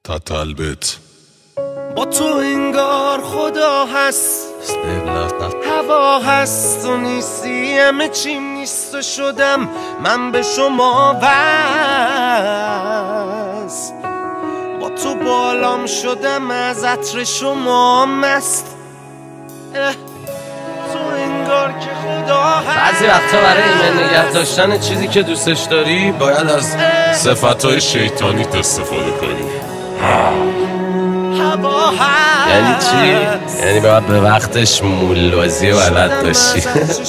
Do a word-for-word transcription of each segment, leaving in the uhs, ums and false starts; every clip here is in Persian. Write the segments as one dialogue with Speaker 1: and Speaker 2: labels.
Speaker 1: تطلبت
Speaker 2: با تو انگار خدا هست، هوا هست و نیستی، همه چیم نیست و شدم من به شما وست. با تو بالام شدم از عطر شما مست. تو انگار که خدا هست.
Speaker 3: بعضی وقتا برای ایمن نگه داشتن چیزی که دوستش داری باید از صفتهای شیطانیت استفاده کنی. یعنی چی؟ یعنی باید به وقتش مولوازی بلد باشی.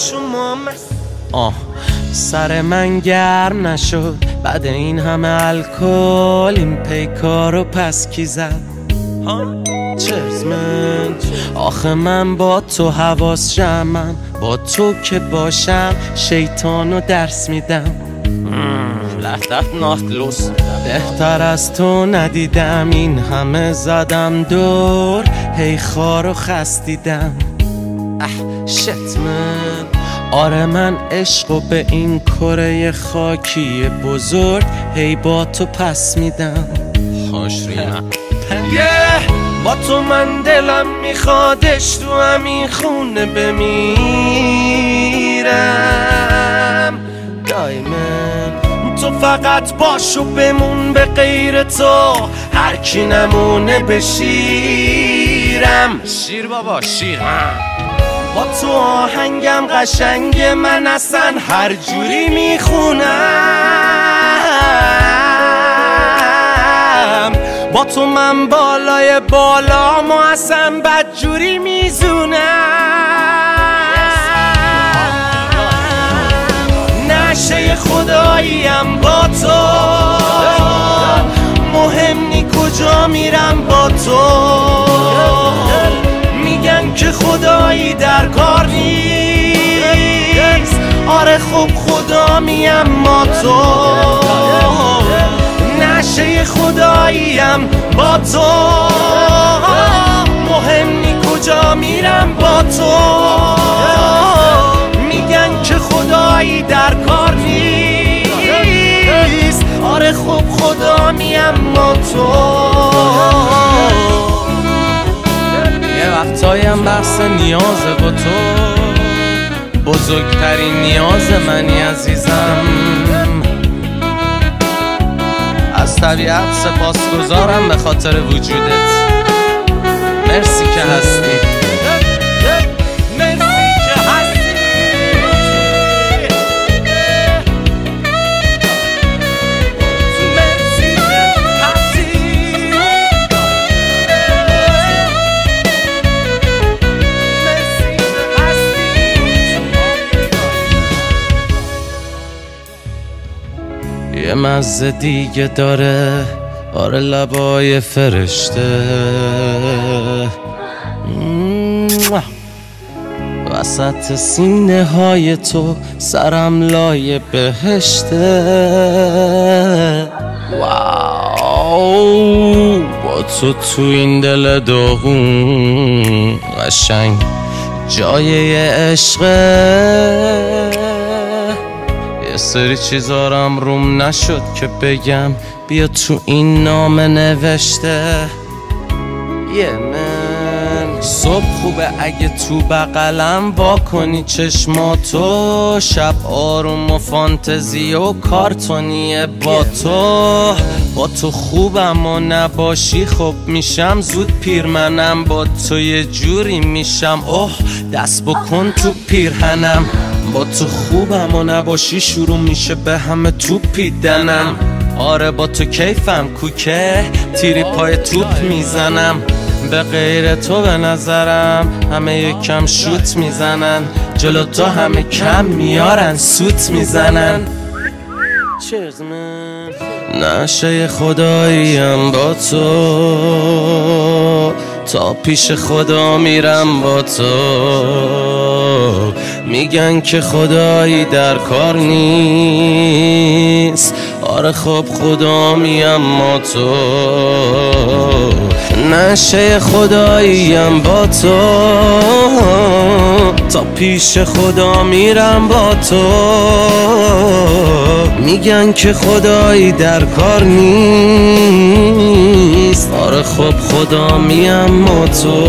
Speaker 2: آه سر من گرم نشد بعد این همه الکل، این پیکارو پس کی زد؟ چرز من آخه من با تو حواس جمعم، با تو که باشم شیطانو درس میدم. لحظت ناخلوس بهتر از تو ندیدم، این همه زدم دور هی خارو خستیدم. اه شت من آره من عشقو به این کره خاکی بزرگ هی با تو پس میدم. خوش ریمم با تو من دلم میخوادش تو همین خونه بمیرم. دایمن تو فقط باشو بمون، به غیر تو هر کی نمونه بشیرم. شیر بابا شیر. با تو آهنگم قشنگ، من اصلا هر جوری میخونم. با تو من بالای بالا ما اصلا بدجوری میزونم. نشه خداییم با تو، مهم نی کجا میرم با تو. میگن که خدایی در کار نیست، آره خب خدا میم ما تو. نشه خداییم با تو، مهم نی کجا میرم با تو. میگن که خدایی در کار نیست، آره خب خدا میم ما تو. یه وقتایم بحث نیازه با تو، بزرگترین نیاز منی عزیزم. از طبیعت سپاسگزارم به خاطر وجودت. مرسی که هستی. یه مزه دیگه داره آره لبای فرشته، وسط سینه های تو سرم لای بهشته. واو با تو تو این دل داغون قشنگ جای عشقه. یه سری چیزارم روم نشد که بگم، بیا تو این نامه نوشته. یه من صبح خوبه اگه تو بغلم وا کنی چشماتو، شب آروم و فانتزی و کارتونیه با تو. با تو خوبم و نباشی خب میشم زود پیر، منم با تو یه جوری میشم اوه دست بکن تو پیرهنم. با تو خوبم و نباشی شروع میشه به همه توپیدنم. آره با تو کیفم کوکه تیری پای توپ میزنم. به غیر تو به نظرم همه یکم شوت میزنن، جلو تو همه کم میارن سوت میزنن. نشه خداییم با تو، تا پیش خدا میرم با تو. میگن که خدایی در کار نیست، آره خب خدا میم ما تو. نشه خداییم با تو، تا پیش خدا میرم با تو. میگن که خدایی در کار نیست، خب خدا میم و تو.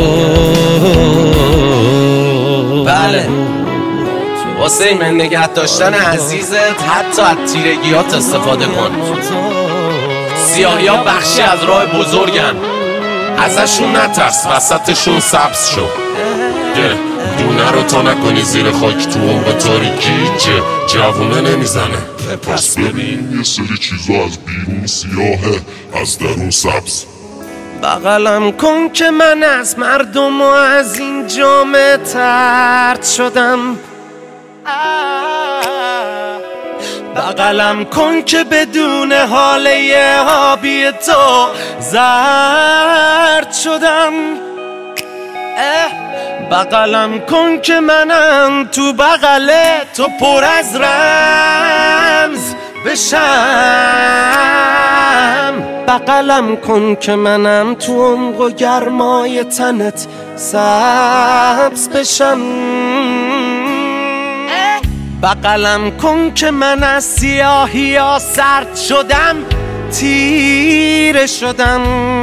Speaker 2: بله واسه ایمن نگه داشتن عزیزت حتی از تیرگیات استفاده کن. سیاهی ها بخشی از راه بزرگن، ازشون نترس، وسطشون سبز شو.
Speaker 3: دونه رو تا نکنی زیر خاک تو عمق تاریکی که جوونه نمیزنه. پس ببین یه سری چیزا از بیرون سیاهه از درون سبز.
Speaker 2: بغلم کن که من از مردم و از این جامعه طرد شدم. بغلم کن که بدون حاله آبی تو زرد شدم. بغلم کن که منم تو بغل تو پر از رمز بشم. بغلم کن که منم تو عمق و گرمای تنت سبز بشم. بغلم کن که من از سیاهی ها سرد شدم، تیره شدم.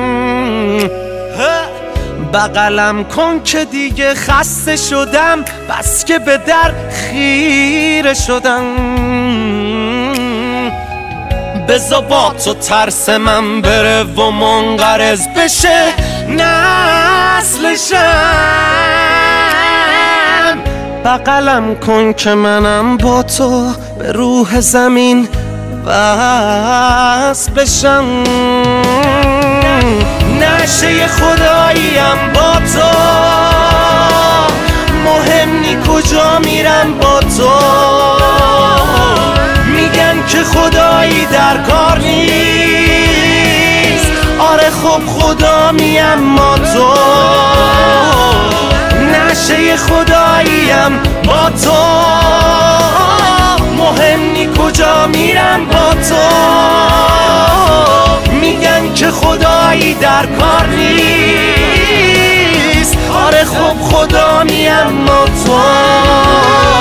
Speaker 2: بغلم کن که دیگه خسته شدم، بس که به در خیره شدم. بذار با تو ترس من بره و منقرض بشه نسلشم. بغلم کن که منم با تو به روح زمین وصل بشم. نشه خداییم با تو، مهم نی کجا میرم با تو. میگن که خدایی در کار نیست، آره خب خدا میم ما تو. نشه خداییم با تو، مهم نی کجا میرم با تو. میگن که خدایی در کار نیست، آره خب خدا میم ما تو.